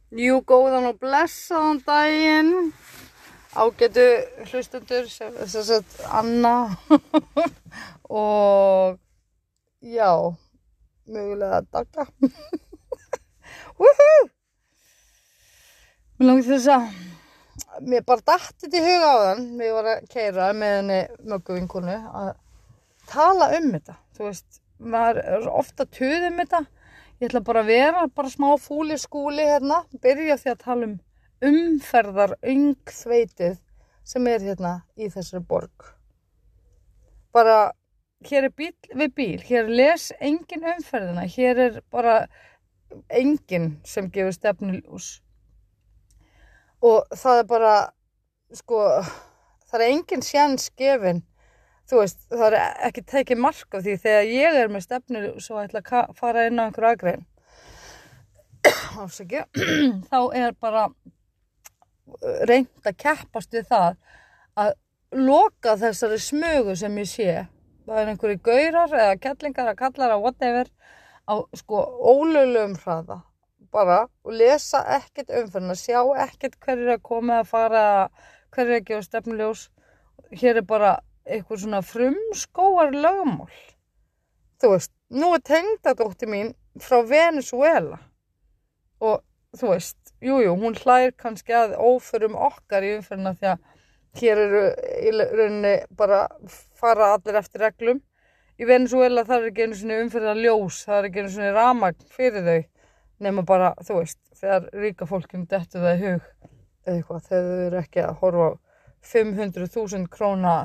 Jú, góðan og blessaðan daginn, ágætu hlustendur, sem sagt Anna og já, mögulega Dagga. Woohoo! Mér langar til þess að, mér bara datt þetta í huga áðan, mér var að keyra með henni Möggu vinkonu að tala þetta, þú veist, maður er ofta tuð þetta. Ég ætla bara að vera smá fúli skúli hérna, byrja því að tala umferðar öngþveitið sem hérna í þessari borg. Bara, hér bíll við bíl, hér les engin umferðina, hér bara engin sem gefur stefnuljós. Og það bara, sko, það engin séns gefin. Þú veist, það ekki tekið mark á því þegar ég með stefnu svo ætla að fara inn á einhverju akrein. Ásækja. Þá bara reynt að keppast við það að loka þessari smugu sem ég sé. Það einhverju gaurar eða kettlingar að kallar að whatever á sko ólöglegum hraða. Bara og lesa ekkert umferðina, sjá ekkert hverjir að koma að fara, hverjir að gefa stefnuljós. Hér bara eitthvað svona frumskógar lögmál. Þú veist, nú tengdadóttir mín frá Venezuela og þú veist, jú, hún hlær kannski að óförum okkar í umferðina því að hér í rauninni bara fara allir eftir reglum. Í Venezuela það ekki einu svona umferðarljós, það ekki einu svona rafmagn fyrir þau, nema bara, þú veist, þegar ríka fólkinu dettur það í hug eða eitthvað, þegar þau eru ekki að horfa á 500.000 króna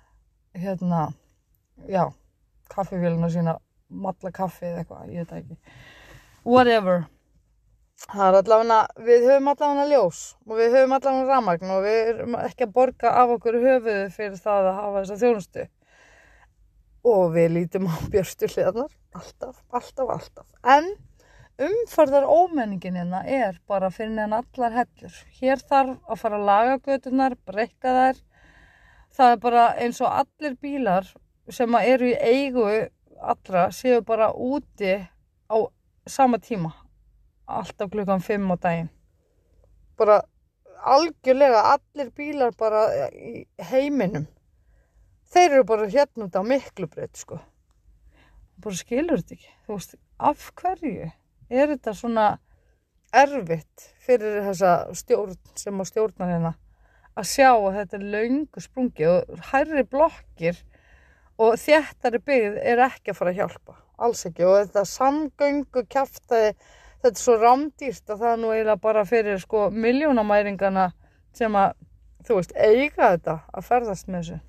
já, kaffivélina sína, matla kaffi eða eitthvað, ég veit ekki. Whatever. Það allavega, við höfum allavega ljós og við höfum allavega rafmagn og við erum ekki að borga af okkur höfuðu fyrir það að hafa þessa þjónustu. Og við lítum á björstu hliðarnar, alltaf. En umferðar ómenningin hérna bara fyrir neðan allar hellur. Hér þarf að fara að laga göturnar, breikka þær. Það bara eins og allir bílar sem eru í eigu allra séu bara úti á sama tíma. Alltaf klukkan 5 á daginn. Bara algjörlega allir bílar bara í heiminum. Þeir eru bara hérna út á Miklubraut, sko. Bara skilur þetta ekki. Þú veist, af hverju þetta svona erfitt fyrir þessa stjórn sem á stjórnar hérna? Að sjá að þetta löngu sprungið og hærri blokkir og þéttari byggð ekki að fara að hjálpa, alls ekki. Og þetta samgöngu kjaftaði, þetta svo rándýrt að það nú eiginlega bara fyrir sko milljónamæringana sem að, þú veist, eiga þetta að ferðast með þessu.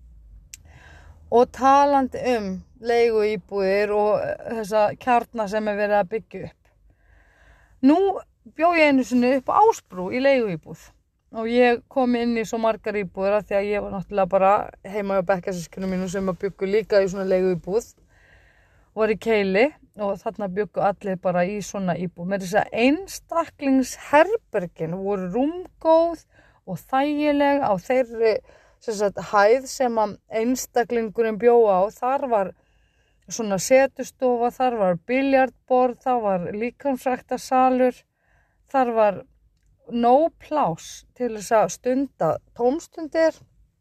Og talandi leiguíbúðir og þessa kjarna sem verið að byggja upp. Nú bjó ég einu sinni upp á Ásbrú í leiguíbúð. Og ég kom inn í svo margar íbúðir að því að ég var náttúrulega bara heima hjá bekkjarsystkinu mínu sem að bjuggu líka í svona leiguíbúð. Var í Keili og þarna bjuggu allir bara í svona íbúð. Með þess að einstaklingsherbergin voru rúmgóð og þægileg á þeirri hæð sem að einstaklingurinn bjó á. Þar var svona setustofa, þar var biljardborð, þar var líkamsræktarsalur, þar var pláss til þess að stunda tómstundir.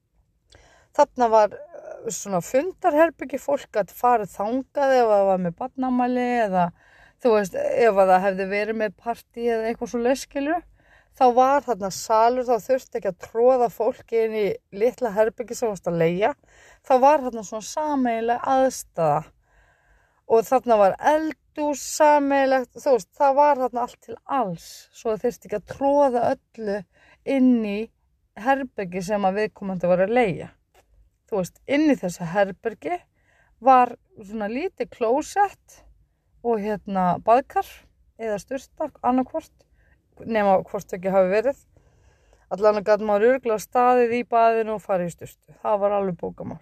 Þarna var svona fundarherbyggi, fólk gat farið þangað ef það var með barnamæli eða þú veist, ef það hefði verið með partí eða eitthvað svo leskilur. Þá var þarna salur, þá þurfti ekki að tróða fólki inn í litla herbyggi sem varst að leigja. Þá var þarna svona sameiginleg aðstaða og þarna var eldhús sameigilegt, þú veist, það var þarna allt til alls, svo það þurfti ekki að tróða öllu inn í herbyggi sem að viðkomandi var að leigja. Þú veist, inn í þessu herbyggi var svona lítið klósett og baðkar eða sturta, annarkvort, nema hvort ekki hafi verið. Allan gat maður örugglega staðið í baðinu og farið í sturtu. Það var alveg bókamál.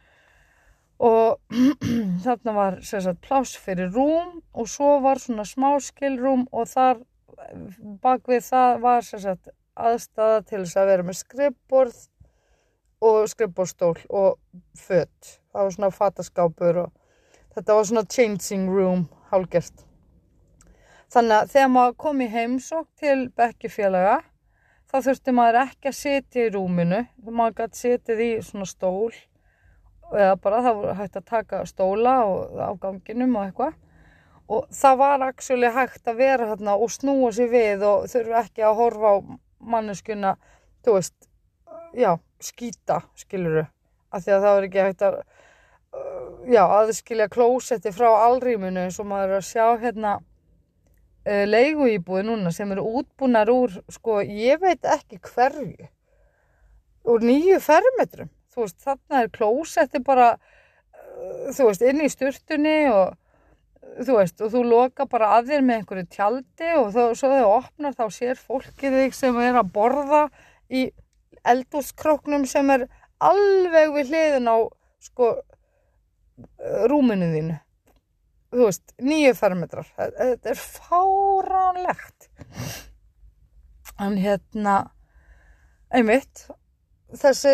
Og þarna var pláss fyrir rúm og svo var svona smá skilrúm og þar bakvið það var aðstaða til þess að vera með skrifborð og skrifborðsstól og föt. Það var svona fataskápur og þetta var svona changing room hálfgert. Þannig að þegar maður kom í heimsókn til bekkjarfélaga, þá þurfti maður ekki að sitja í rúminu. Maður gat setið í svona stól, eða bara það var hægt að taka stóla á ganginum og eitthvað. Og það var actually hægt að vera þarna og snúa sér við og þurfi ekki að horfa á manneskuna, þú veist, já, skýta, skilurðu. Af því að það var ekki hægt að, aðskilja klósetti frá alrýminu eins og maður er að sjá hérna leiguíbúðir núna sem eru útbúnar úr, sko, ég veit ekki hverju, úr 9 fermetrum. Þú veist, þarna er klósetti bara, þú veist, inn í sturtunni og þú veist, og þú loka bara að þér með einhverju tjaldi og svo þegar opnar þá sér fólkið þig sem er að borða í eldhúskróknum sem er alveg við hliðin á, sko, rúminu þínu. Þú veist, 9 fermetrar. Þetta er fáránlegt. En hérna, einmitt, þessi,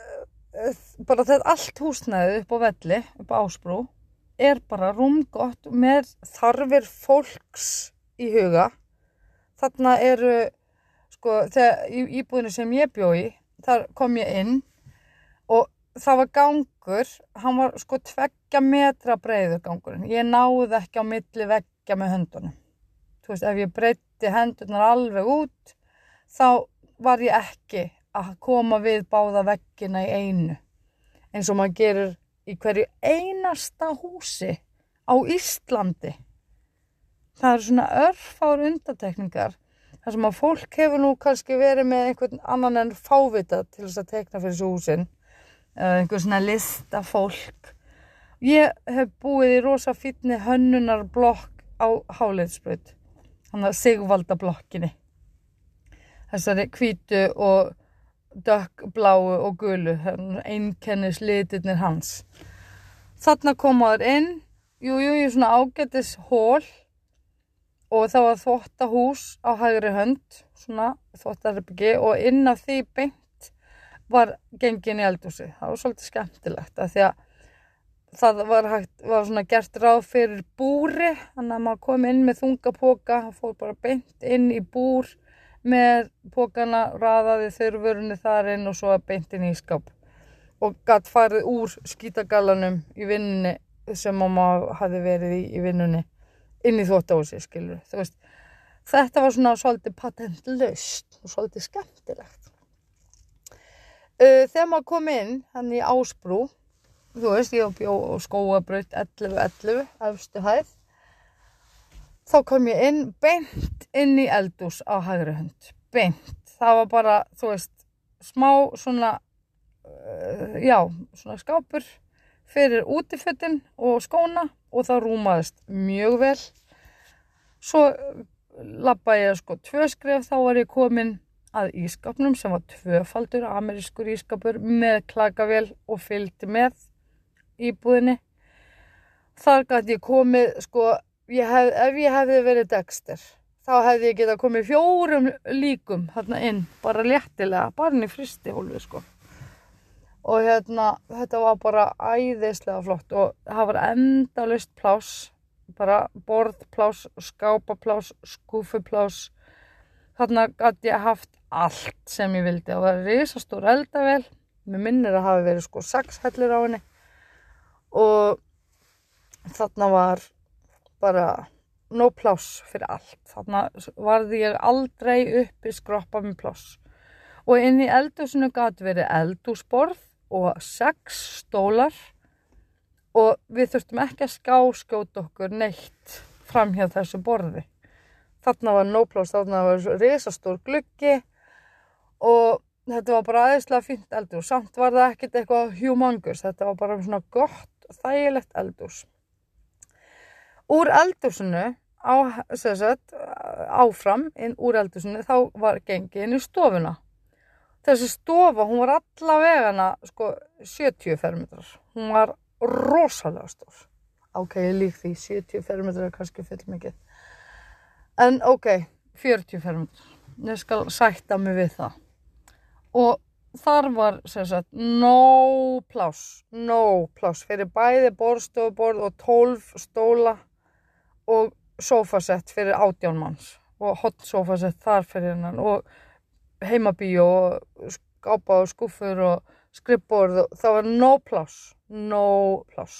bara þetta allt húsnæðið upp á Velli, upp á Ásbrú, er bara rúmgott með þarfir fólks í huga. Þarna eru, sko, þegar íbúðinu sem ég bjó í, þar kom ég inn og það var gangur, hann var sko 2 metra breiður gangurinn. Ég náði ekki á milli veggja með höndunum. Þú veist, ef ég breiddi hendurnar alveg út, þá var ég ekki að koma við báða veggina í einu. Eins og maður gerir í hverju einasta húsi á Íslandi. Það eru svona örfár undantekningar þar sem að fólk hefur nú kannski verið með einhvern annan en fávita til þess að tekna fyrir þessu húsin. Einhver svona listafólk. Ég hef búið í rosa fínni hönnunarblokk á Háleiðsbraut. Þannig að Sigvaldablokkinni. Þessari hvítu og dökkbláu og gulu, einkennis litirnir hans. Þarna komaður inn, jú, svona ágætis hól og það var þvottahús á hægri hönd, svona þvottaherbyggi og inn af því beint var gengin í eldhúsið. Það var svolítið skemmtilegt af því að það var svona gert ráð fyrir búri, þannig að maður kom inn með þungapoka og fór bara beint inn í búr með pókana, raðaði þurrvörunni þar inn og svo beint inn í skáp og gat farið úr skítagallanum í vinnunni sem maður hafði verið í vinnunni inn í þvottahúsi, skilur. Þú veist, þetta var svona svolítið patentlaust og svolítið skemmtilegt. Þegar maður kom inn, hann í Ásbrú, þú veist, ég bjó á Skógabraut 11, efstu hæð, þá kom ég inn, beint inn í eldhús á hægri hönd. Beint. Það var bara, þú veist, smá svona, svona skápur fyrir útifötin og skóna og það rúmaðist mjög vel. Svo labbaði ég sko 2 skref, þá var ég komin að ískápnum sem var 2-faldur amerískur ískápur með klakavél og fylgdi með íbúðinni. Þar gat ég komið, sko, ef ég hefði verið Dexter, þá hefði ég getað komið 4 líkum þarna inn, bara léttilega, bara inn í frystihólfi, sko. Og þetta var bara æðislega flott og það var endalaust pláss, bara borðpláss, skápapláss, skúfupláss. Þarna gat ég haft allt sem ég vildi. Það var risastór eldavél, mér minnir að hafi verið sko 6 hellir á henni og þarna var bara no pláss fyrir allt. Þarna varði ég aldrei uppi skroppa með pláss. Og inn í eldhúsinu gat verið eldhúsborð og 6 stólar og við þurftum ekki að skjóta okkur neitt fram hjá þessu borði. Þarna var no pláss, þarna var risastór gluggi og þetta var bara æðislega fínt eldhús. Samt var það ekkert eitthvað humongous, þetta var bara svona gott, þægilegt eldhús. Úr eldhúsinu, áfram úr eldhúsinu, þá var gengið inn í stofuna. Þessi stofa, hún var allavegana sko 70 fermetrar. Hún var rosalega stór. Ok, ég lík því, 70 fermetrar er kannski fullmikið. En ok, 40 fermetrar. Ég skal sætta mig við það. Og þar var no pláss fyrir bæði borðstofuborð og 12 stóla og sófasett fyrir 18 manns og hot sófasett þar fyrir hennan og heimabíó og skápa og skúffur og skrifborð og það var no pláss.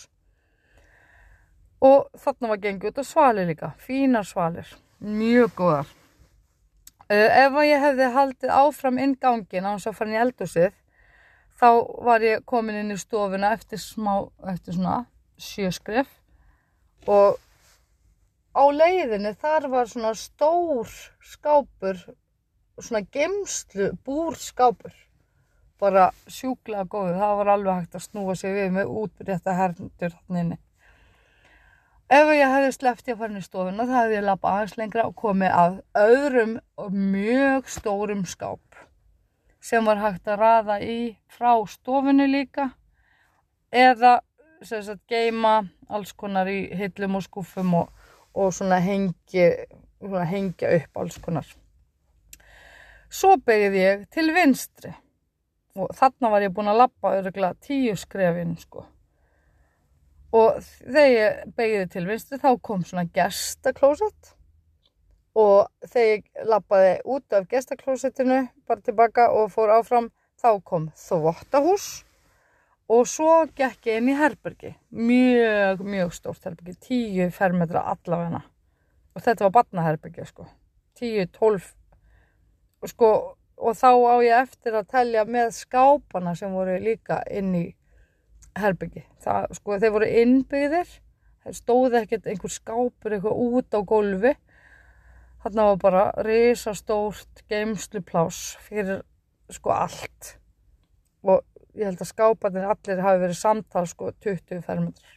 Og þarna var gengið út og svalir líka, fínar svalir, mjög góðar. Ef ég hefði haldið áfram inn ganginn án þess að fara inn í eldhúsið, þá var ég komin inn í stofuna eftir svona 7 skref og á leiðinni þar var svona stór skápur, svona geymslu búrskápur, bara sjúklega góður, það var alveg hægt að snúa sig við með útbrétta hermdur þarna inni. Ef ég hefði sleppt að fara inn í stofuna, þá hefði ég labbað aðeins lengra og komið að öðrum og mjög stórum skáp sem var hægt að raða í frá stofunni líka eða sem sagt geyma alls konar í hillum og skúffum og svona hengja upp alls konar. Svo beygði ég til vinstri og þarna var ég búin að labba örugglega 10 skrefin sko. Og þegar ég beygði til vinstri þá kom svona gestaklósett og þegar ég labbaði út af gestaklósettinu bara tilbaka og fór áfram þá kom þvottahús og svo gekk ég inn í herbergi, mjög stórt herbergi, 10 fermetra allavega og þetta var barnaherbergi sko, 10-12 sko og þá á ég eftir að telja með skápana sem voru líka inn í herbergi. Það, sko, þeir voru innbyggðir, þeir stóðu ekkert einhver skápur eitthvað út á gólfi. Þarna var bara risastórt geymslupláss fyrir sko allt. Og ég held að skáparnir allir hafi verið samtal sko 20 fermetrar.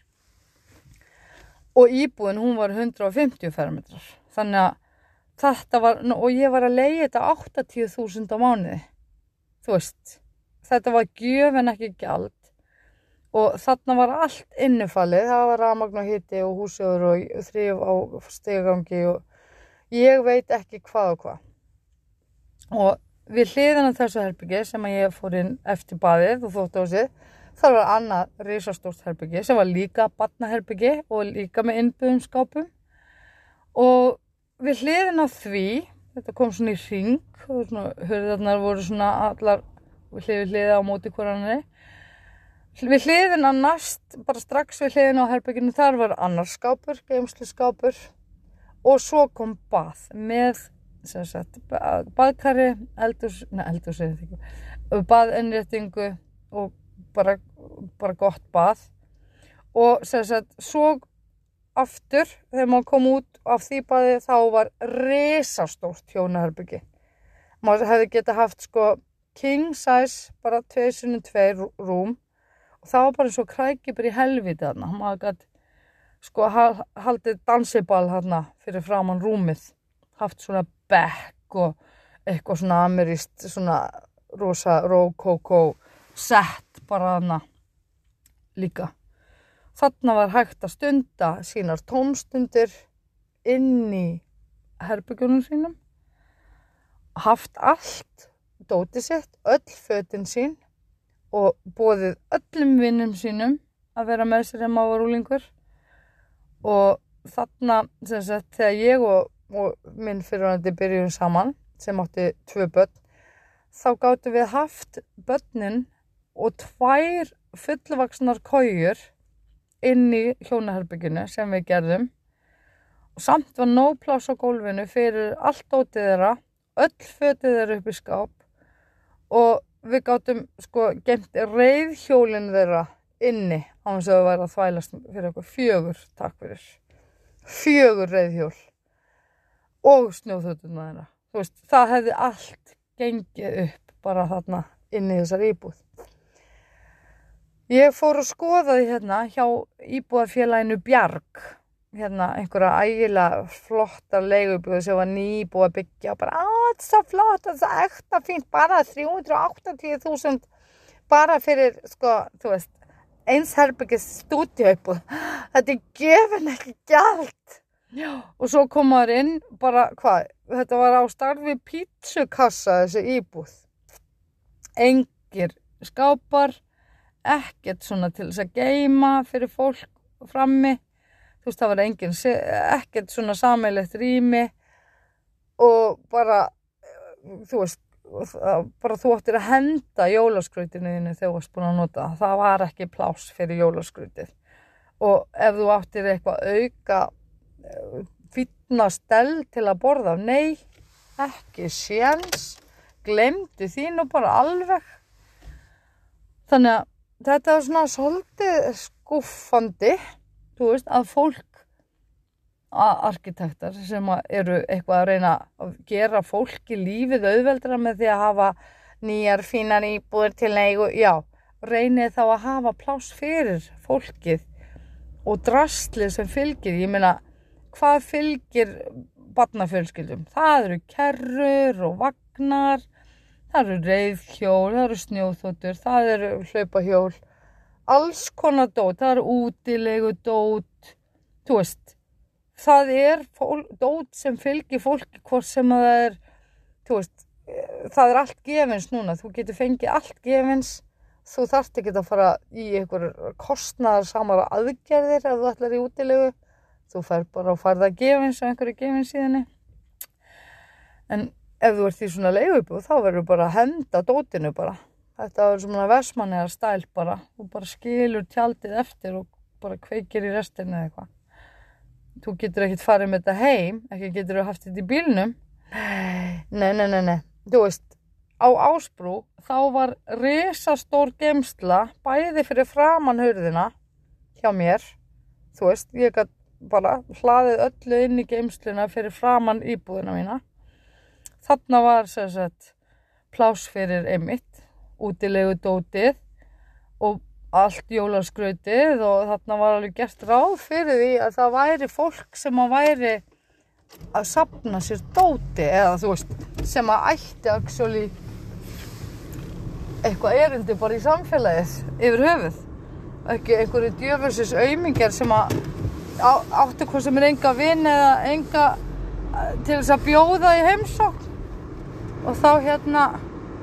Og íbúðin hún var 150 fermetrar. Þannig að þetta var, og ég var að leigja þetta 80.000 á mánuði. Þú veist, þetta var gjöf en ekki gjald. Og þarna var allt innifallið, það var rafmagn og hiti og húsjóður og þrif á stigagangi og ég veit ekki hvað og hvað. Og við hliðina þessu herbergi sem að ég fór inn eftir baðið og þvottahúsið, þar var annað risastórt herbergi sem var líka barnaherbergi og líka með innbyggðum skápum. Og við hliðina því, þetta kom svona í hring og svona hurðarnar voru svona allar hliða á móti hvor annarri. Við hliðina næst, bara strax við hliðina á herberginu, þar var annar skápur, geymsluskápur og svo kom bað með sem sagt, baðkari, baðinnréttingu og bara gott bað og sem sagt, svo aftur þegar maður kom út af því baði þá var risastórt hjónaherbergi. Maður hefði getað haft sko king size, bara 2x2 rúm. Og það var bara eins og krækibur í helvíti þarna. Maður gat sko haldið dansiball þarna fyrir framan rúmið. Haft svona bekk og eitthvað svona amerískt, svona rosa rókókó sett bara þarna líka. Þarna var hægt að stunda sínar tómstundir inn í herbergjunum sínum. Haft allt dótið sitt, öll fötin sín. Og boðið öllum vinnum sínum að vera með sér maður var úlingur og þarna sem sagt þegar ég og minn fyrrverandi byrjuðum saman sem átti 2 börn þá gátum við haft börnin og 2 fullvaxnar kojur inn í hjónaherberginu sem við gerðum og samt var nóg pláss á gólfinu fyrir allt dótið þeirra, öll fötið þeirra upp í skáp og við gátum sko geymt reiðhjólin þeirra inni á þess að það væri að þvælast fyrir okkur 4, takk fyrir 4 reiðhjól og snjóþoturna þeirra. Þú veist, það hefði allt gengið upp bara þarna inni í þessar íbúð. Ég fór að skoða því hérna hjá íbúðarfélaginu Bjarg, hérna einhverja ægilega flottar leigubíður sem var nýbúið að byggja og bara, þetta er svo flott, þetta er svo ekta fínt, bara 380.000 bara fyrir, sko, þú veist, eins herbergis stúdíóíbúð. Þetta er gefin ekki gjald. Já. Og svo kom maður inn, bara, hvað, þetta var á starfi pítsukassa þessi íbúð. Engir skápar, ekkert svona til þess að geyma fyrir fólk frammi. þú veist, það var ekkert svona sameiginlegt rými og bara, þú veist, bara þú áttir að henda jólaskrautinu þínu þegar þú varst búin að nota það var ekki pláss fyrir jólaskrautið og ef þú áttir eitthvað auka fínna stell til að borða nei, ekki séns gleymdu því nú bara alveg þannig að þetta var svona svolítið skúffandi þú veist, að fólk arkitektar sem eru eitthvað að reyna að gera fólki lífið auðveldara með því að hafa nýjar fínar íbúðir til leigu, já, reynið þá að hafa pláss fyrir fólkið og draslið sem fylgir, ég meina, hvað fylgir barnafjölskyldum? Það eru kerrur og vagnar, það eru reiðhjól, það eru snjóþotur, það eru hlaupahjól, alls konar dót, það eru útilegu dót, þú veist, það dót sem fylgir fólki hvort sem að það þú veist, það allt gefins núna, þú getur fengið allt gefins, þú þarft ekki að fara í einhver kostnaðarsamar aðgerðir ef þú ætlar í útilegu, þú fer bara og færð það gefins á einhverju gefinsíðunni. En ef þú ert í svona leigubúð, þá verður bara að henda dótinu bara. Þetta verður svona Vestmannaeyjar stæl bara, þú bara skilur tjaldið eftir og bara kveikir í restinni eða eitthvað. Þú getur ekkert farið með þetta heim, ekki getur þú haft þetta í bílnum. Nei. Þú veist, á Ásbrú, þá var risastór geymsla, bæði fyrir framan hurðina hjá mér. Þú veist, ég gat bara hlaðið öllu inn í geymsluna fyrir framan íbúðina mína. Þarna var sem sagt pláss fyrir einmitt, útilegu dótið og allt jólaskrautið og þarna var alveg gert ráð fyrir því að það væri fólk sem að væri að safna sér dóti eða þú veist, sem að ætti actually eitthvað erindi bara í samfélagið yfir höfuð. Ekki einhverju djöfulsins aumingjar sem að áttu hvað sem enga vin eða enga til þess að bjóða í heimsókn og þá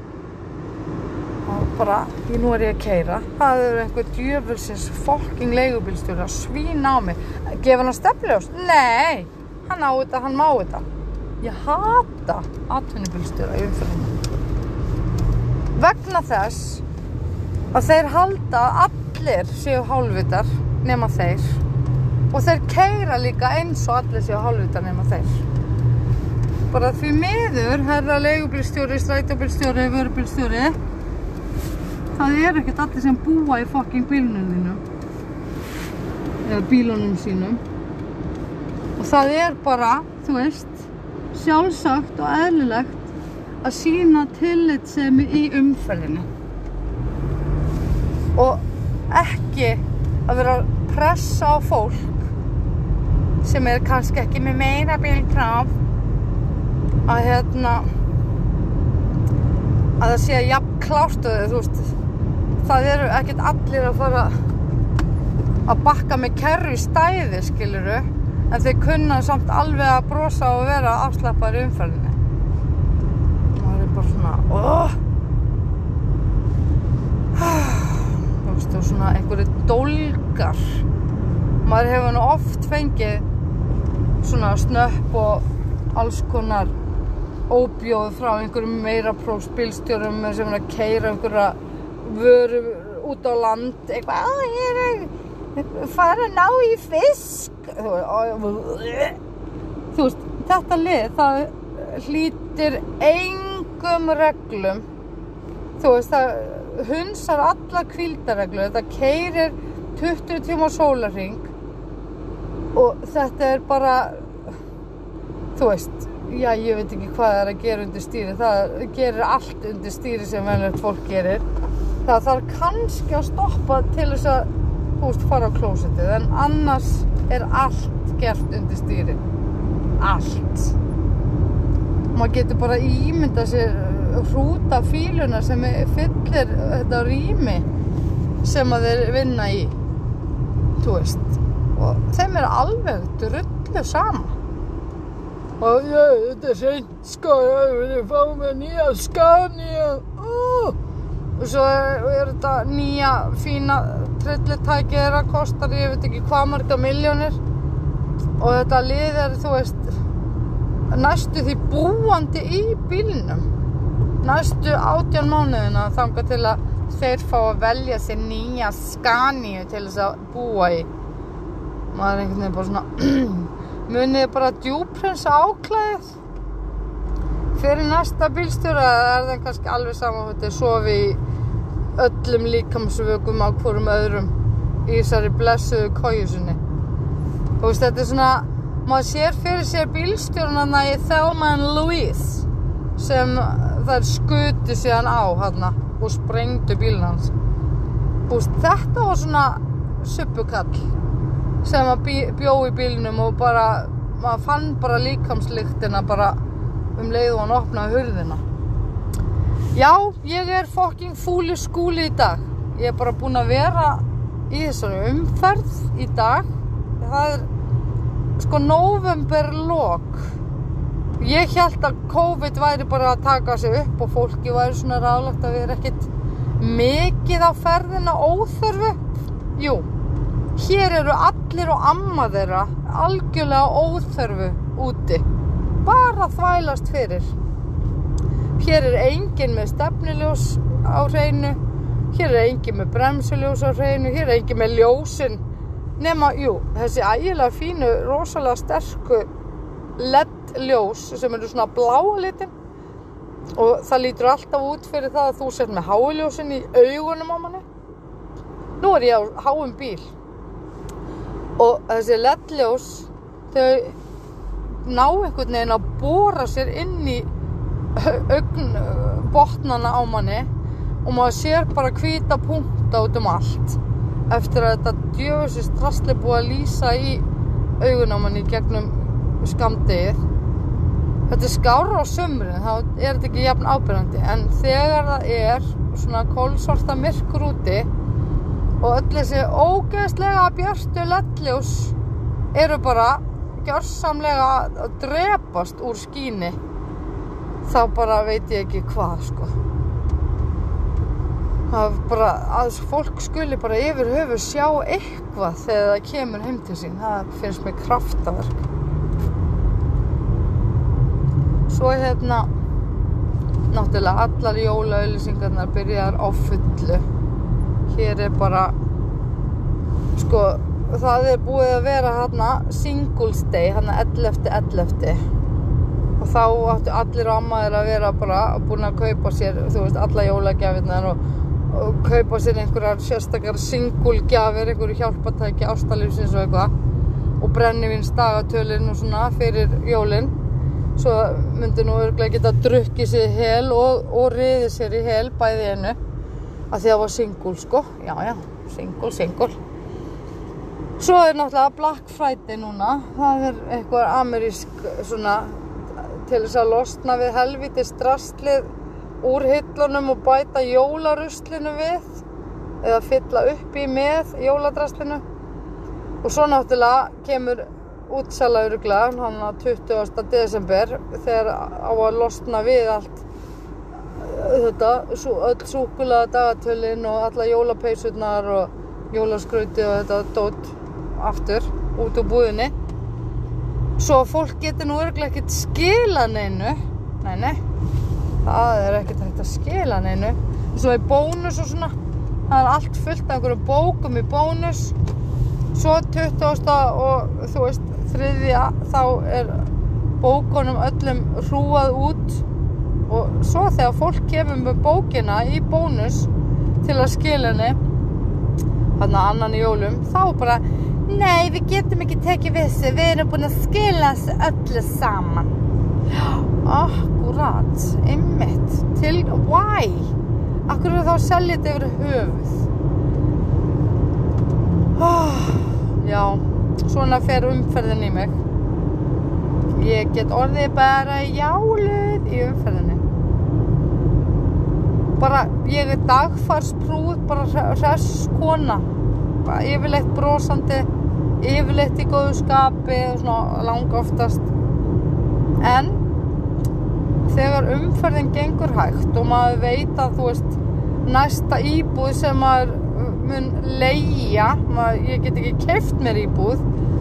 bara, nú ég að keyra, það eru einhver djöfulsins fucking leigubílstjóri að svína á mig. Gefa hann stefnuljós? Nei, hann á þetta, hann má þetta. Ég hata atvinnubílstjóra í umferðinni. Vegna þess að þeir halda að allir séu hálfvitar nema þeir og þeir keyra líka eins og allir séu hálfvitar nema þeir. Bara því miður, herra leigubílstjóri, strætóbílstjóri, vörubílstjóri, það ekkert allir sem búa í fucking bílnum þínum eða bílunum sínum og það bara, þú veist, sjálfsagt og eðlilegt að sýna tillitssemi í umferðinni og ekki að vera að pressa á fólk sem kannski ekki með meira bílpróf að að það sé jafn klárt og þú veist það eru ekkert allir að fara að bakka með kerru í stæði, skilurðu, en þeir kunna samt alveg að brosa og vera afslappaðir í umferðinni. Það bara svona, þú veist, og svona einhverju dólgar. Maður hefur nú oft fengið svona snöpp og alls konar óbjóð frá einhverjum meira prófsbílstjórum sem að keyra einhverja vöru út á land eitthvað, ég að fara að ná í fisk þú veist, þetta lið það hlýtir engum reglum þú veist, það hunsar alla hvíldarreglur, það keyrir 20 tíma sólarhring og þetta bara þú veist, já, ég veit ekki hvað það að gera undir stýri, það gerir allt undir stýri sem venjulegt fólk gerir. Það þarf kannski að stoppa til þess að, þú veist, fara á klósettið, en annars allt gert undir stýri. Allt. Maður getur bara ímyndað sér hrúta fíluna sem fyllir þetta rými sem að þeir vinna í, þú veist. Og þeim alveg drullu sama. Og þetta seint, sko, ég fá mér nýja Scania. Og svo þetta nýja fína trillitæki kostar, ég veit ekki hvað marga milljónir. og þetta lið þú veist, næstu því búandi í bílnum næstu 18 mánuðina þangað til að þeir fá að velja sér nýja Scania til þess að búa í. Maður einhvern veginn bara svona munið bara djúprensa áklæðið fyrir næsta bílstjóra, eða það kannski alveg saman þetta sofi í öllum líkamsvökum á hvorum öðrum í þessari blessuðu kojusunni. Þú veist, þetta svona, maður sér fyrir sér bílstjórnarna í Thelma and Louise sem þær skutu síðan á hérna og sprengdu bílinn hans. Þú veist, þetta var svona suppukall sem að bjó í bílnum og bara, maður fann bara líkamslyktina bara leið og hann opnaði hurðina. Já, ég fucking fúli skúli í dag. Ég bara búin að vera í þessari umferð í dag. Það sko nóvemberlok. Ég hélt að COVID væri bara að taka sig upp og fólki væri svona ráðlegt að vera ekkert mikið á ferðina óþörfu. Jú, hér eru allir og amma þeirra algjörlega óþörfu úti. Bara þvælast fyrir. Hér enginn með stefnuljós á hreinu, hér enginn með bremsuljós á hreinu, hér enginn með ljósin. Nema, jú, þessi ægilega fínu, rosalega sterku LED-ljós sem eru svona bláa litin og það lítur alltaf út fyrir það að þú sért með háuljósin í augunum á manni. Nú ég á háum bíl og þessi LED-ljós, þau ná einhvern veginn að bora sér inn í augnbotnana á manni og maður sér bara hvíta punkta út allt eftir að þetta djöfusins drasli búið að lýsa í augun á manni gegnum skammdegið. Þetta skárra á sumrin, þá þetta ekki jafn ábyrjandi, en þegar það svona kolsvarta myrkur úti og öll þessi ógeðslega björtu LED-ljós eru bara gjörsamlega að drepast úr skíni, þá bara veit ég ekki hvað, sko. Það bara, að fólk skuli bara yfir höfuð sjá eitthvað þegar það kemur heim til sín. Það finnst mér kraftaverk. Svo náttúrulega allar jólaauglýsingarnar byrjar á fullu. Hér bara, sko, það búið að vera Singles Day, 11.11. Og þá áttu allir ammaðir að vera bara búin að kaupa sér, þú veist, alla jólagjafirnar og kaupa sér einhverjar sérstakar single-gjafir, einhverju hjálpartæki, ástalífsins og eitthvað og brennivínsdagatölin og svona fyrir jólin. Svo myndi nú örugglega geta drukkið sér í hel og riðið sér í hel bæði einu að því það var single, sko. Já, single. Svo náttúrulega Black Friday núna. Það eitthvað amerísk svona til þess að losna við helvítis draslið úr hillunum og bæta jólaruslinu við eða fylla upp í með jóladraslinu. Og svo náttúrulega kemur útsala örugglega hann 20. desember þegar á að losna við allt þetta, öll súkkulaða dagatölin og alla jólapeysurnar og jólaskrauti og þetta dót aftur út úr búðinni. Svo fólk getur nú örugglega ekkert skilað neinu. Nei. Það ekkert hægt að skila neinu. Svo bónus og svona. Það allt fullt af einhverjum bókum í bónus. Svo 20. og þú veist 3. þá bókunum öllum hrúað út. Og svo þegar fólk kemur með bókina í bónus til að skila henni annan í jólum, þá bara nei, við getum ekki tekið við þessu, við erum búin að skila þessu öllu saman. Akkurat, einmitt. Why? Akkur þá að selja þetta yfir höfuð? Já, svona fer umferðin í mig. Ég get orðið bara jáluð í umferðinni. Bara, ég dagfarsprúð, bara hress kona. Bara yfirleitt brosandi, yfirleitt í góðu skapi og svona langoftast. En þegar umferðin gengur hægt og maður veit að þú veist næsta íbúð sem maður mun leigja, ég get ekki keypt mér íbúð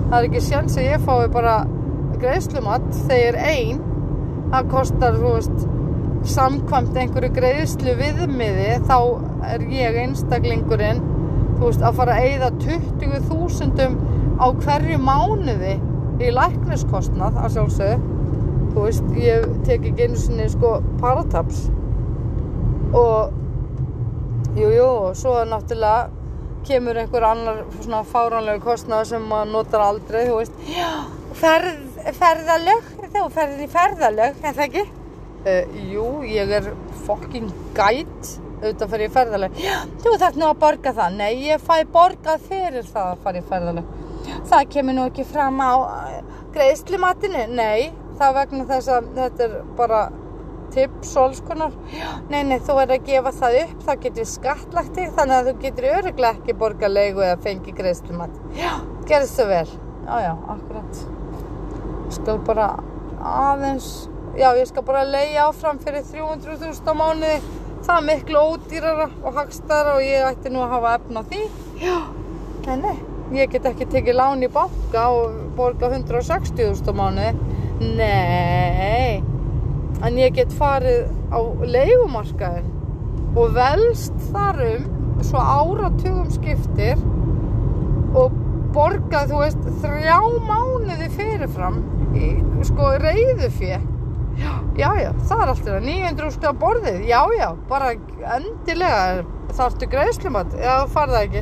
Það ekki séns að ég fái bara greiðslumat þegar ein. Það kostar, þú veist, samkvæmt einhverju greiðslu viðmiði, þá ég einstaklingurinn, þú veist, að fara að eyða 20.000 á hverju mánuði í lækniskostnað, að sjálfsögðu. Þú veist, ég tek ekki einu sinni, Parataps. Og, svo náttúrulega kemur einhver annar svona fáránlegu kostnaður sem maður notar aldrei, þú veist. Já, ferðalög, þú ferðir í ferðalög, það ekki? Jú, ég fucking guide, auðvitað fer ég í ferðalög. Já, þú þarft nú að borga það. Nei, ég fæ borgað fyrir það að fara í ferðalög. Það kemur nú ekki fram á greiðslumatinu. Nei, það vegna þess að þetta bara tips og alls konar. Nei, þú að gefa það upp, þá getur við skattlagt þig, þannig að þú getur örugglega ekki borgað leigu eða fengi greiðslumat. Já, gerðu svo vel. Já, akkurat. Ég skal bara aðeins, ég skal bara leigja áfram fyrir 300.000 á mánuði. Það miklu ódýrara og hagstæðara og ég ætti nú að hafa efni á því. Já, nei, ég get ekki tekið lán í banka og borga 160.000 á mánuði. Nei, en ég get farið á leigumarkaðinn og velst þar svo áratugum skiptir og borgað, þú veist, 3 mánuði fyrirfram í, reiðufé. Já, það alltaf 900.000 á borðið. Já, bara endilega þarftu greiðslumat. Já, farð það ekki.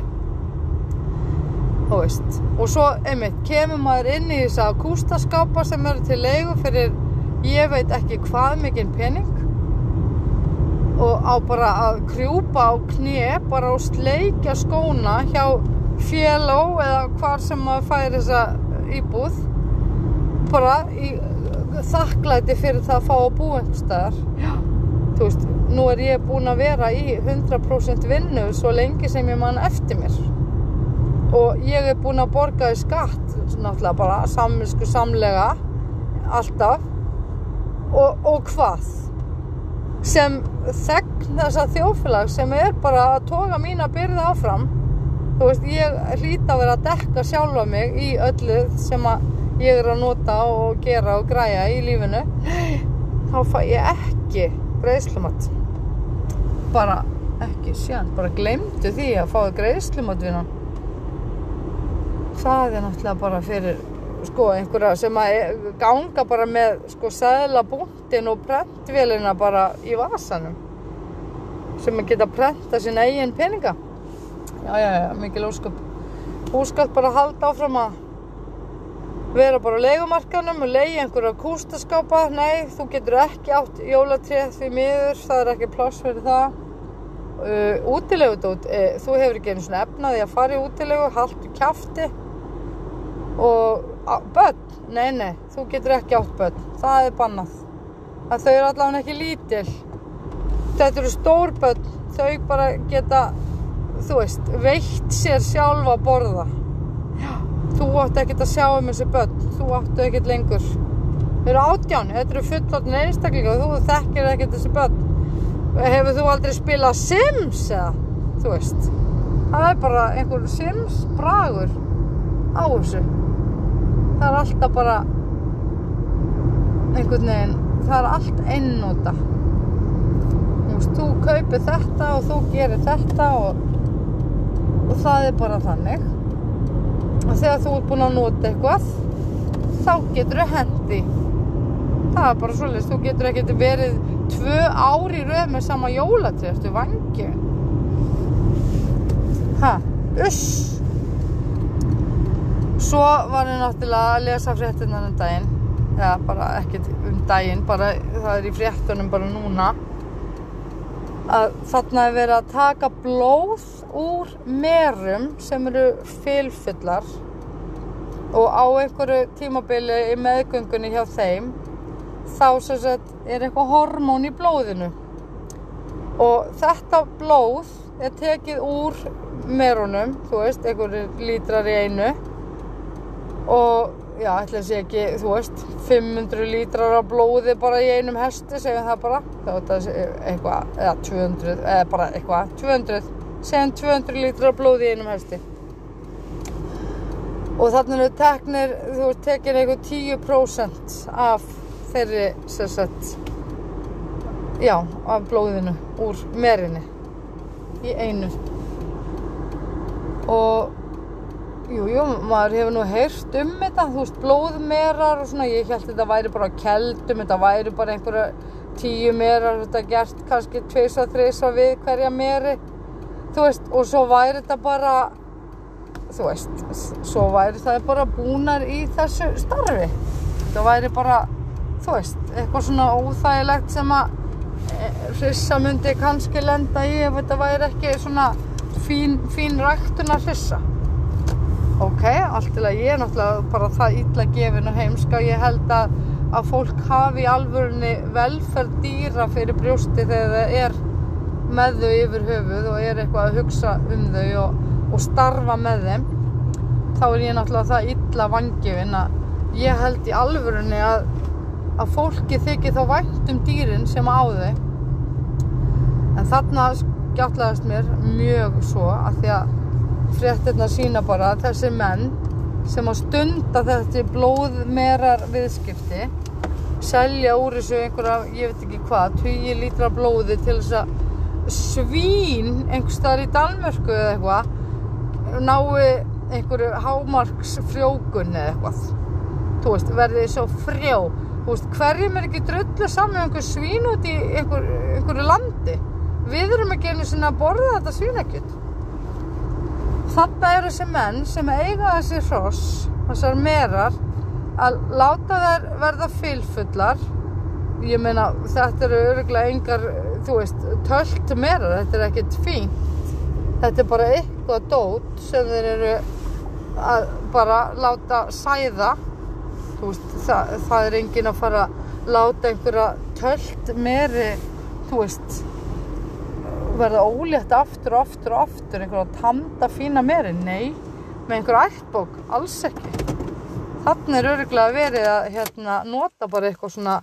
Þú veist. Og svo, einmitt, kemur maður inn í þessa kústaskápa sem eru til leigu fyrir ég veit ekki hvað mikinn pening og á bara að krjúpa á kné bara og sleikja skóna hjá Féló eða hvar sem maður fær þessa íbúð bara í þakklæti fyrir það að fá að búa einhvers staðar. Þú veist, nú ég búin að vera í 100% vinnu svo lengi sem ég man eftir mér og ég búin að borga í skatt náttúrulega bara samlega alltaf og hvað sem þegn þessa þjóðfélag sem bara að toga mína byrði áfram. Þú veist, ég hlýt að vera að dekka sjálfa mig í öllu sem að ég að nota og gera og græja í lífinu. Þá fæ ég ekki greiðslumat. Bara ekki séðan. Bara gleymdu því að fá greiðslumat vinan. Það náttúrulega bara fyrir einhverja sem að ganga bara með seðlabúntin og prentvélina bara í vasanum sem að geta prenta sín eigin peninga. Já, mikil ósköp. Þú skalt bara halda áfram að vera bara á leigumarkaðnum og leigja einhverja kústaskápa. Nei, þú getur ekki átt jólatréð því miður, það ekki pláss fyrir það. Útilegudót, þú hefur ekki einu svona efnaði að fara í útilegu, haltu kjafti og börn, nei, þú getur ekki átt börn, það bannað. Að þau allavega ekki lítil. Þetta eru stór börn, þau bara geta, þú veist, veitt sér sjálf að borða. Já, þú átt ekkert að sjá þessi börn, þú áttu ekkert lengur. Þau eru 18, þetta eru fullorðnir einstaklingar og þú þekkir ekkert þessi börn. Hefur þú aldrei spilað Sims eða, þú veist. Það bara einhver Sims bragur á þessu. Það alltaf bara einhvern veginn, það allt einnota. Þú kaupir þetta og þú gerir þetta og það bara þannig. Og þegar þú búin að nota eitthvað, þá getur þú hendi. Það bara svoleiðis, þú getur ekkert verið 2 ár í röð með sama jólatré, ertu vangi. Svo var ég náttúrulega að lesa fréttirnar daginn. Já, bara ekkert daginn, bara það í fréttunum bara núna. Að þarna verið að taka blóð úr merum sem eru fylfullar og á einhverju tímabili í meðgöngunni hjá þeim þá sem sagt eitthvað hormón í blóðinu og þetta blóð tekið úr merunum, þú veist, einhverjir lítrar í einu og já, ætla að sé ekki, þú veist, 500 lítrar af blóði bara í einum hesti, segjum það bara. Það eitthvað, eða 200, eða bara eitthvað, 200. Segjum 200 lítrar af blóði í einum hesti. og þarna eru teknir, þú ert tekin eitthvað 10% af þeirri, sem sagt, já, af blóðinu úr merinni í einu. Og jú, maður hefur nú heyrt þetta, þú veist, blóðmerar og svona, ég hélt þetta væri bara keldum, þetta væri bara einhverja 10 merar, þetta gert kannski 2-3 við hverja meri, þú veist, og svo væri þetta bara, þú veist, svo væri það bara búnar í þessu starfi. Þetta væri bara, þú veist, eitthvað svona óþægilegt sem að hrissa myndi kannski lenda í ef þetta væri ekki svona fín ræktunar hrissa. Ok, allt til að ég er náttúrulega bara það illa gefin og heimsk að ég held að fólk hafi í alvörunni velferð dýra fyrir brjósti þegar það er með þau yfir höfuð og er eitthvað að hugsa þau og starfa með þeim. Þá er ég náttúrulega það illa vangefin að ég held í alvörunni að fólki þykir þá vænt dýrin sem á þau. En þarna skjátlaðist mér mjög svo að því að fréttirnar sýna bara að þessi menn sem að stunda þetta blóðmerar viðskipti selja úr þessu einhverja, ég veit ekki hvað, 20 lítra blóði til þess að svín einhvers staðar í Danmörku eða eitthvað nái einhverju hámarksfrjókun eða eitthvað. Þú veist, verði svo frjó. Þú veist, hverjum er ekki drullu saman einhver svín út í einhverju landi? Við erum ekki einu sinni að borða þetta svínakjöt. Þarna eru þessi menn sem eiga þessi hross, þessar merar, að láta þær verða fylfullar. Ég meina, þetta eru örugglega engar, þú veist, tölt merar, þetta er ekkert fínt. Þetta er bara eitthvað dót sem þeir eru að bara láta sæða. Þú veist, það er enginn að fara að láta einhverja tölt meri, þú veist, verða ólétt aftur, einhverja tanda fína meri, nei, með einhverja ættbók, alls ekki. Þarna er örugglega verið að nota bara eitthvað svona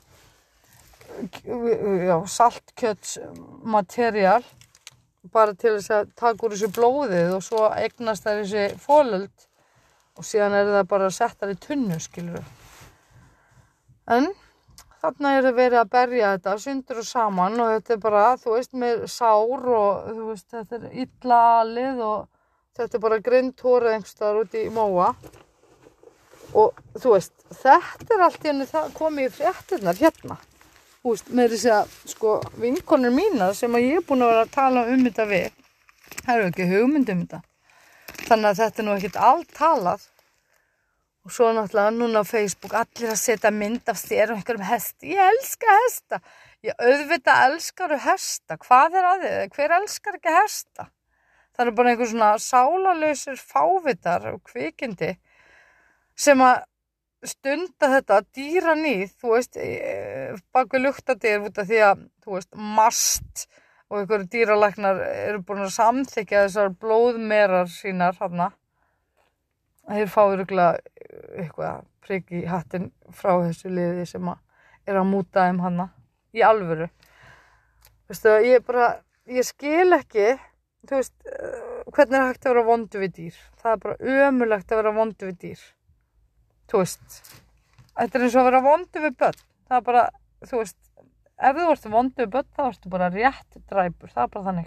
saltkjötsmaterial bara til þess að taka úr þessu blóðið og svo eignast þær þessi folöld og síðan er það bara settar í tunnu, skilurðu. En þarna er það verið að berja þetta sundur og saman og þetta er bara, þú veist, með sár og þú veist, þetta er illa alið og þetta er bara grindhórið einhvers staðar út í móa. Og þú veist, þetta er allt í henni það komið í fréttirnar hérna. Þú veist, með þess að, sko, vinkonur mínar sem að ég er búin að vera að tala þetta við, það eru ekki hugmynd þetta. Þannig að þetta er nú ekkert allt talað. Og svo náttúrulega núna á Facebook allir að setja mynd af þér og einhverjum hesti. Ég elska hesta. Ég auðvitað elskaru hesta. Hvað er að þið? Hver elskar ekki hesta? Það eru bara einhver svona sálalausir fávitar og kvikindi sem að stunda þetta dýraníð, þú veist, bak við luktadyr út af því að, þú veist, MAST og einhverju dýralæknar eru búin að samþykkja þessar blóðmerar sínar þarna. Þeir fá örugglega eitthvað prik í hattinn frá þessu liði sem er að múta þeim hana í alvöru. Veistu, ég skil ekki, þú veist, hvernig er hægt að vera vondur við dýr. Það er bara ömurlegt að vera vondur við dýr. Þú veist, þetta er eins og að vera vondur við börn. Það er bara, þú veist, ef þú ert vondur við börn, þá ertu bara rétt dræpur. Það er bara þannig.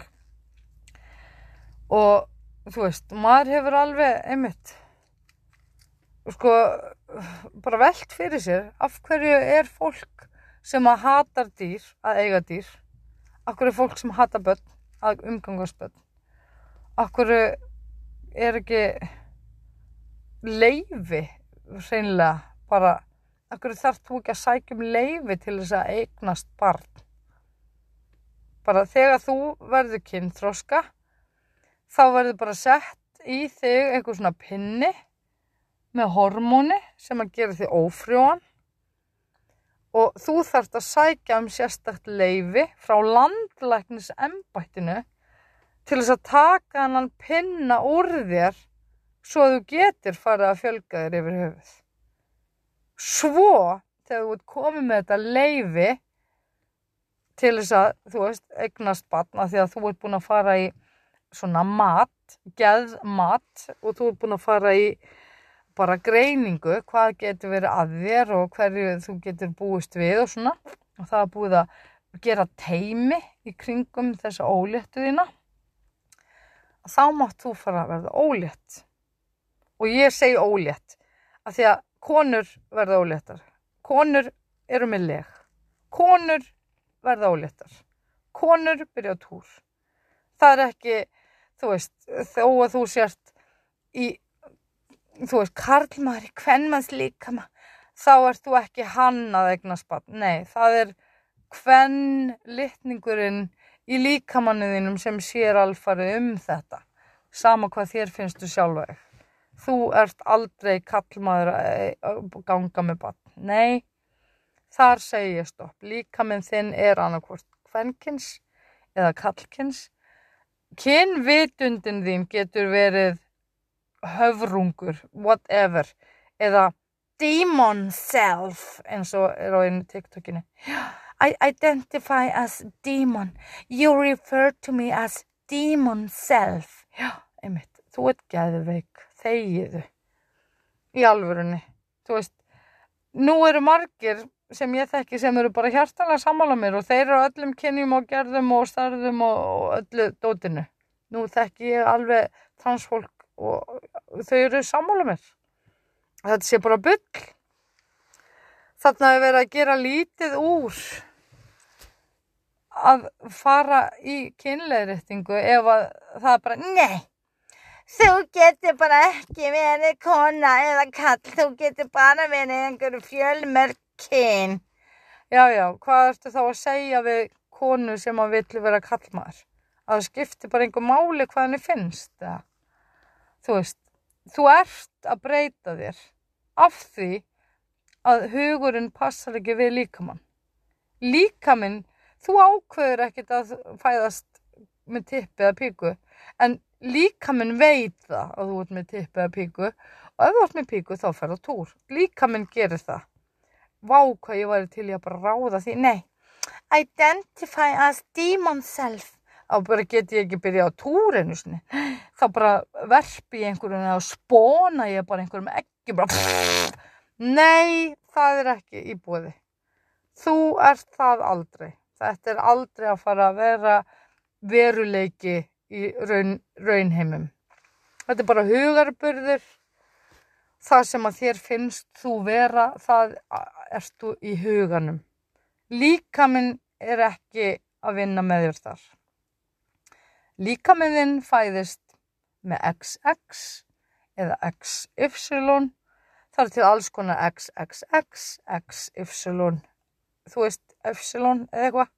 Og, þú veist, maður hefur alveg einmitt, sko, bara velt fyrir sér, af hverju er fólk sem að hatar dýr, að eiga dýr? Af hverju er fólk sem hatar börn, að umgangast börn? Af hverju er ekki leyfi, hreinlega, bara, af hverju þarf þú ekki að sækja leyfi til þess að eignast barn? Bara þegar þú verður kynþroska, þá verður bara sett í þig einhver svona pinni með hormóni sem að gera þig ófrjóan og þú þarft að sækja sérstakt leyfi frá landlæknisembættinu til þess að taka þennan pinna úr þér svo að þú getur farið að fjölga þér yfir höfuð. Svo, þegar þú ert komið með þetta leyfi til þess að, þú veist, eignast barn af því að þú ert búin að fara í svona mat, geðmat og þú ert búin að fara í bara greiningu, hvað getur verið að þér og hverju þú getur búist við og svona. Og það búið að gera teymi í kringum þessa óléttu þína. Þá mátt þú fara að verða ólétt. Og ég segi ólétt, af því að konur verða óléttar. Konur eru með leg. Konur verða óléttar. Konur byrja á túr. Það er ekki, þú veist, þó að þú sért í, þú veist, karlmaður í kvenmanns líkama, þá ert þú ekki hann að eignast barn. Nei, það er kvenlitningurinn í líkamanni þínum sem sér alfarið þetta. Sama hvað þér finnst þú sjálfa þig. Þú ert aldrei karlmaður að ganga með barn. Nei, þar segi ég stopp. Líkaminn þinn er annarkvort kvenkyns eða karlkyns. Kynvitundin þín getur verið höfrungur, whatever, eða demon self, eins og er á einu TikTokinu. I identify as demon. You refer to me as demon self. Já, einmitt, þú ert geðveik, þegiðu. Í alvörunni. Þú veist, nú eru margir sem ég þekki sem eru bara hjartanlega sammála mér og þeir eru öllum kynjum og gerðum og stærðum og öllu dótinu. Nú þekki ég alveg transfólk og þau eru sammála mér. Þetta sé bara bull. Þarna er verið að gera lítið úr að fara í kynleiðréttingu ef að það er bara, nei, þú getur bara ekki verið kona eða kall, þú getur bara verið einhverju fjölmörg kyn. Já, hvað ertu þá að segja við konu sem að vill vera kallmaður? Að það skipti bara einhver máli hvað henni finnst. Ja. Þú veist, þú ert að breyta þér af því að hugurinn passar ekki við líkamann. Líkaminn, þú ákveður ekkert að fæðast með tippi eða píku, en líkaminn veit það að þú ert með tippi eða píku og ef þú ert með píku þá ferð á túr. Líkaminn gerir það. Vá, hvað ég væri til í að bara ráða því. Nei, identify as demon self. Þá bara get ég ekki byrja á túr einu sinni. Þá bara verpi ég einhverjum eða spóna ég bara einhverjum ekki. Bara... Nei, það er ekki í boði. Þú ert það aldrei. Þetta er aldrei að fara að vera veruleiki í raunheimum. Þetta er bara hugarburður. Það sem að þér finnst þú vera, það ertu í huganum. Líkaminn er ekki að vinna með þér þar. Líkaminn fæðist með XX eða XY. Það er til alls konar XXX, XY, þú veist, Epsilon eða eitthvað.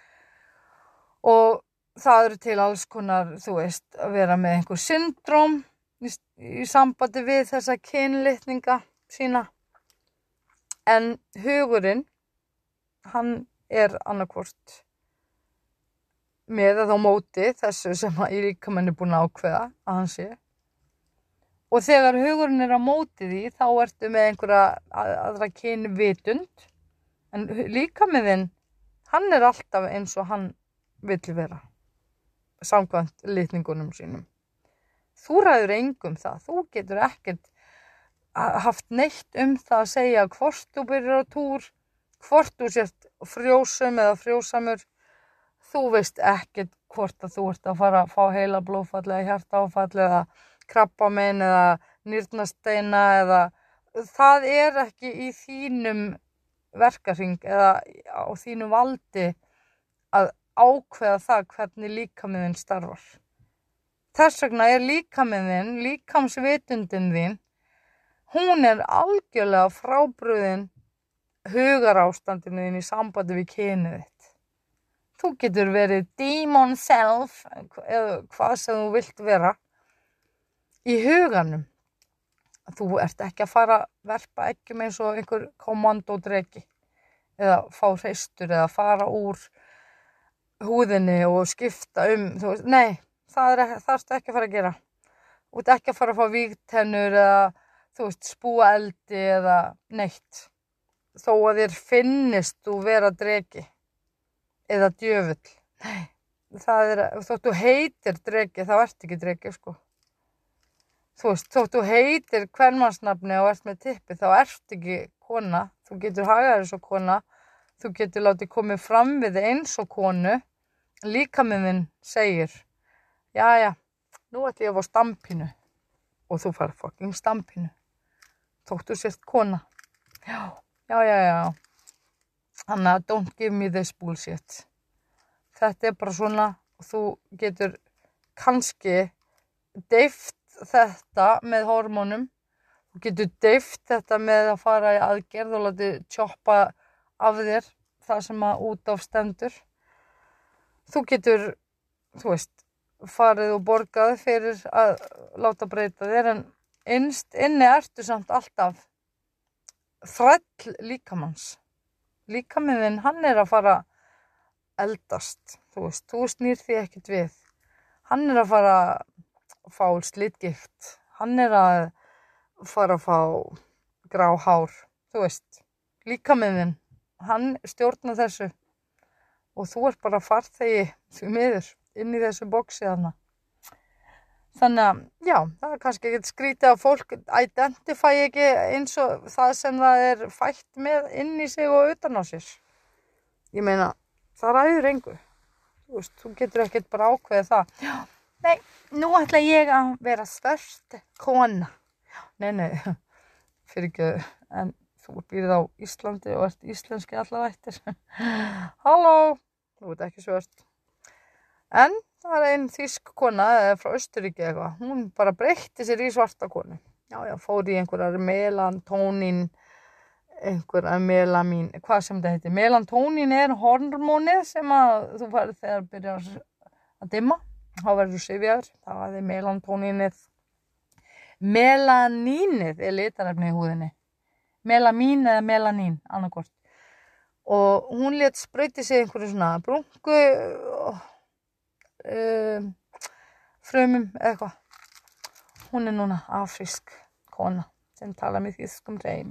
Og það eru til alls konar, þú veist, að vera með einhver syndróm í sambandi við þessa kynlitninga sína. En hugurinn, hann er annarkvort með eða á móti þessu sem að líkaminn er búin að ákveða að hann sé. Og þegar hugurinn er á móti því, þá ertu með einhverja aðra kynvitund. En líkaminn, hann er alltaf eins og hann vill vera. Samkvæmt litningunum sínum. Þú ræður engum það. Þú getur ekkert haft neitt það að segja hvort þú byrjar á túr, hvort þú sért frjósum eða frjósamur. Þú veist ekkert hvort að þú ert að fara að fá heilablóðfall eða hjartaáfall eða krabbamein eða nýrnasteina eða það er ekki í þínum verkahring eða á þínu valdi að ákveða það hvernig líkaminn starfar. Þess vegna er líkaminn, líkamsvitundin þín, hún er algjörlega frábrugðin hugarástandinu þín í sambandi við kynið þitt. Þú getur verið demon self eða hvað sem þú vilt vera í huganum. Þú ert ekki að fara að verpa eggjum eins og einhver kommandódreki eða fá hreistur eða fara úr húðinni og skipta þú veist, nei, það ertu ekki að fara að gera. Þú ert ekki að fara að fá vígtennur eða, þú veist, spúa eldi eða neitt. Þó að þér finnist þú vera dreki eða djöfull. Nei, þótt þú heitir dreki, þá ert ekki dreki, sko. þú veist, þótt þú heitir kvenmannsnafni og ert með tippi, þá ert ekki kona. Þú getur hagað þér svo kona, þú getur látið komið fram við þig eins og konu. Líkaminn þinn segir, jæja, nú ætla ég að fá stampínu og þú fær fucking stampínu. Þótt þú sért kona. Já. Þannig að don't give me this bullshit. Þetta bara svona, þú getur kannski deyft þetta með hormónum. Þú getur deyft þetta með að fara í aðgerð og látið tjoppa af þér það sem að út af stendur. Þú getur, þú veist, farið og borgað fyrir að láta breyta þér, en innst inni ertu samt alltaf þræll líkamanns. Líkaminn þinn, hann að fara eldast, þú veist, þú snýr því ekkert við. Hann að fara fá slitgikt, hann að fara að fá grá hár, þú veist. Líkaminn þinn, hann stjórnar þessu og þú ert bara farþegi því miður inn í þessu boxi þarna. Þannig að, já, það kannski ekkert skrítið að fólk identify ekki eins og það sem það fætt með inn í sig og utan á sér. Ég meina, það ræður engu. Þú veist, þú getur ekkert bara ákveðið það. Já, nei, nú ætla ég að vera svört kona. Nei, fyrir ekki, en þú býrð á Íslandi og ert íslenski allar ættir. Halló, þú ert ekki svört. En það ein þýsk kona frá Austurríki eitthvað. Hún bara breytti sér í svarta konu. Já, fór í einhverjar melantónín, einhverjar melamín, hvað sem þetta heitir. Melantónín hormónið sem að þú færð þegar byrjar að dimma. Þá verður syfjaður. Það melantónínið. Melanínið litarefni í húðinni. Melamín eða melanín, annarkvort. Og hún lét sprauti sig einhverju svona brúnku frumum eða eitthvað. Hún núna afrísk kona sem tala með þýskum hreim.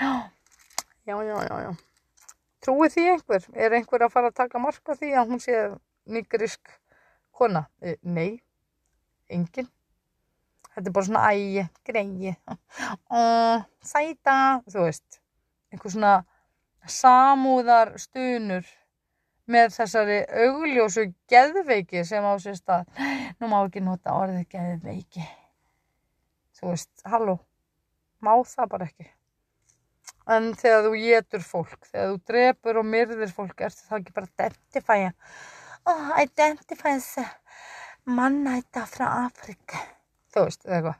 Já. Trúi því einhver? Einhver að fara að taka mark á því að hún sé nígrísk kona? Nei, engin. Þetta bara svona greið. Sæta, þú veist. Einhver svona samúðar stunur með þessari augljósu geðveiki sem á sér stað. Nú má ekki nota orðið geðveiki. Þú veist, halló, má það bara ekki. En þegar þú étur fólk, þegar þú drepur og myrðir fólk, ertu þá ekki bara identifæja. Identifæja þessi mannæta frá Afríku. Þú veist, eða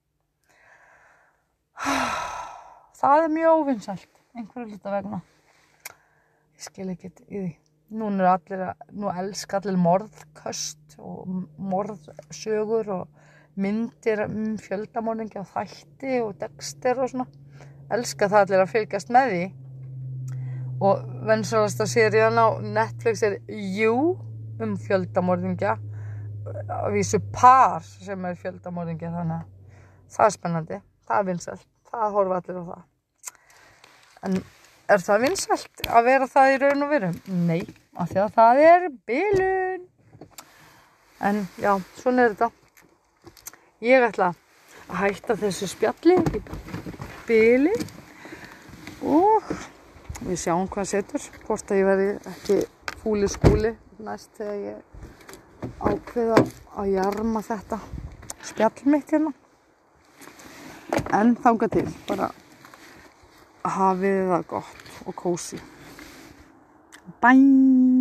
eitthvað. Það mjög óvinsælt, einhverju hluta vegna. Ég skil ekkert í því. Nú elska allir morðköst og morðsögur og myndir fjöldamorðingja og þætti og Dexter og svona. Elska það allir að fylgjast með því. Og vensalasta serían á Netflix You fjöldamorðingja. Að vísu par sem fjöldamorðingja, þannig að það spennandi. Það vinsælt. Það horfa allir á það. En það vinsælt að vera það í raun og veru? Nei, af því að það bilun. En já, svona þetta. Ég ætla að hætta þessu spjalli í bili og við sjáum hvað setur. Hvort að ég verði ekki fúli skúli næst þegar ég ákveða að jarma þetta spjall mitt hérna. En þangað til, bara hafið það gott og kósí. Bye!